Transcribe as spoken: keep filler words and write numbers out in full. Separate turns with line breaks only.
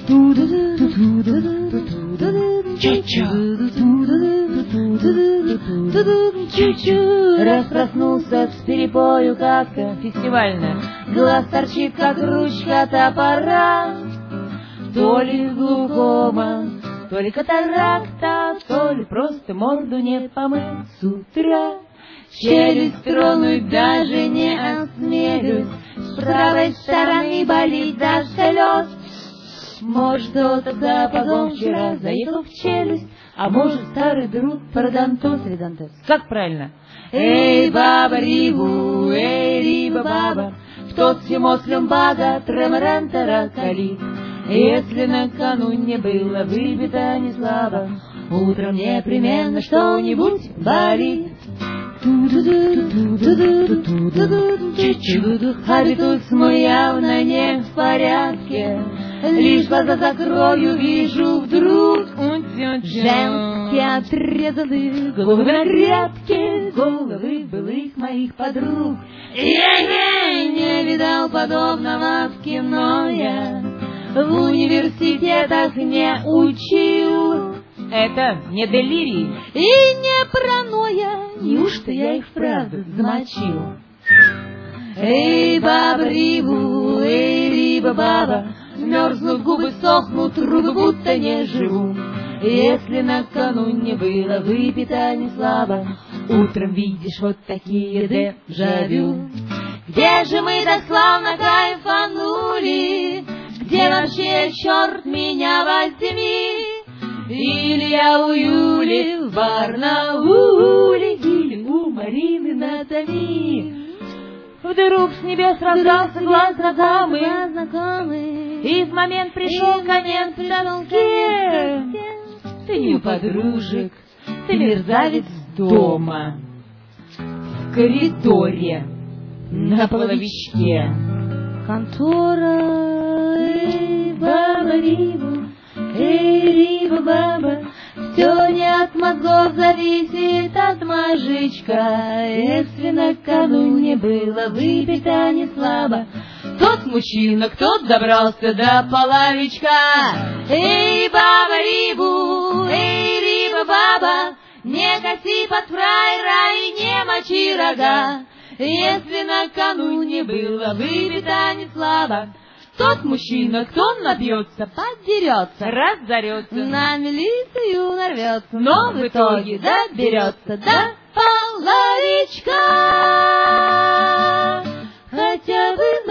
Раз проснулся с перепою как-то фестивально, глаз торчит, как ручка топора. То ли глухома, то ли катаракта, то ли просто морду не помыть с утра. Челюсть тронуть даже не осмелюсь, с правой стороны болит до слез. Может, кто-то сапогом вчера заехал в челюсть, а может, старый друг парадонтоз или дантез. Как правильно? Эй, баба рибу, эй, риба баба, в тот симос люмбага, треморантара калит. Если накануне было выпито не слабо, утром непременно что-нибудь болит. Хабитус мой явно не в порядке, лишь глаза закрою, вижу вдруг женские отрезанные головы на рябке, головы былых моих подруг. Я не видал подобного в кино, я в университетах не учил. Это не делирий и не паранойя, неужто я их вправду замочил? Эй, баба рибу, эй, риба баба, мерзнут губы, сохнут руки, будто не живу. Если накануне было выпито не слабо, утром видишь вот такие дежавю. Где же мы так славно кайфанули? Где вообще, черт меня возьми? Или я у Юли в Барнауле, или у Марины на Томи. Вдруг с небес раздался глаз знакомый, и в момент пришел конец в тоске. Ты не у подружек, ты мерзавец дома, в коридоре, на половичке. Контора, эй, баба рибу, эй, риба баба, все не от мозгов зависит, от мозжечка. Если накануне было выпито не слабо, тот мужчина, кто добрался до половичка. Эй, баба рибу, эй, риба баба, не коси под фраера и не мочи рога. Если накануне было выпито не слабо, тот мужчина, кто напьется, поддерется, разорется, на милицию нарвется, но в итоге доберется до половичка. Хотя бы